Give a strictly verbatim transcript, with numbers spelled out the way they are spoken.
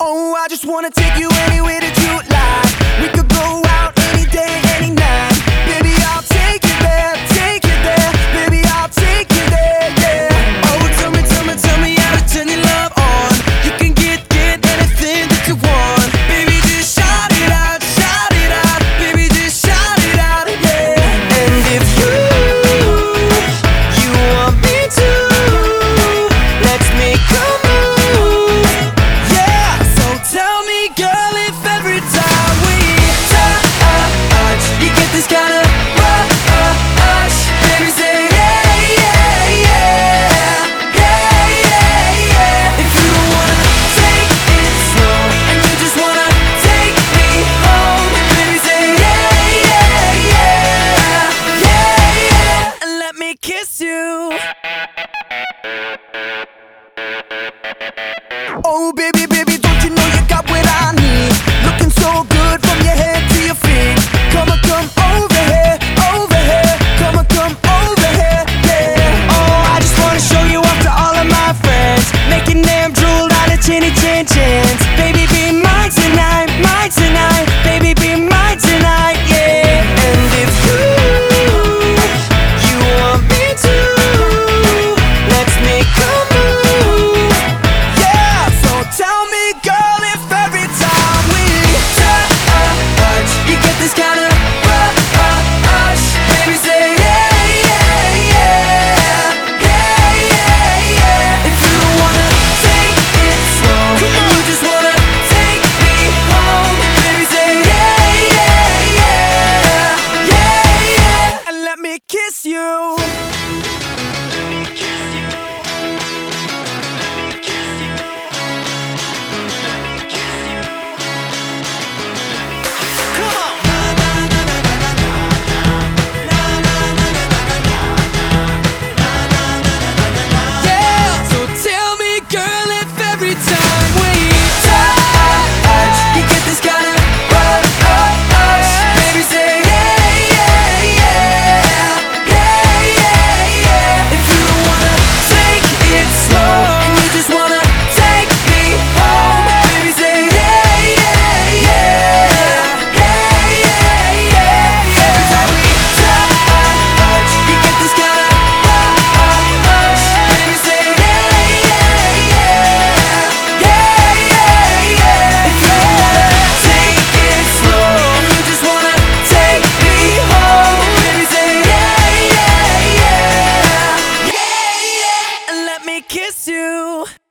Oh, I just wanna take you anywhere that you like. We could go out any day, any night. Baby, I'll take you there, take you there. Baby, I'll take you there, yeah. Oh, tell me, tell me, tell me how to turn your love on. You can get, get anything that you want. Baby, just shout it out, shout it out. Baby, just shout it out, yeah. And if you, you want me to, let's make a move, yeah. So tell me, girl, if every time we touch, you get this kind of rush. Baby, say yeah, yeah, yeah, yeah, yeah, yeah. If you don't wanna take it slow and you just wanna take me home, baby, say yeah, yeah, yeah, yeah, yeah. And let me kiss you. Oh, baby, baby, don't you know you got what I need? Looking so good from your head to your feet. Come on, come over here, over here. Come on, come over here, yeah. Oh, I just wanna show you off to all of my friends, making them drool out of chinny chin chins. Baby, be mine tonight, mine tonight. Baby, be mine tonight, yeah. And if you, you want me to, let's make a move, yeah. So tell me, girl, if every time we touch, you get this kind of rush. Baby, say yeah, yeah, yeah, yeah, yeah, yeah. If you don't wanna take it slow, you just wanna take me home, baby, say yeah, yeah, yeah, yeah, yeah. And let me kiss you. Yeah, so tell me, girl, if every time we touch, you get this kind of rush. Baby, say yeah, yeah, yeah, yeah, yeah, yeah. If you don't wanna take it slow and you just wanna take me home, baby, say yeah, yeah, yeah, yeah, yeah, yeah. Every time we touch, you get this kind of rush. Baby, say yeah, yeah, yeah, yeah, yeah, yeah. If you wanna take it slow and you just wanna take me home, baby, say yeah, yeah, yeah, yeah, yeah. And let me kiss you.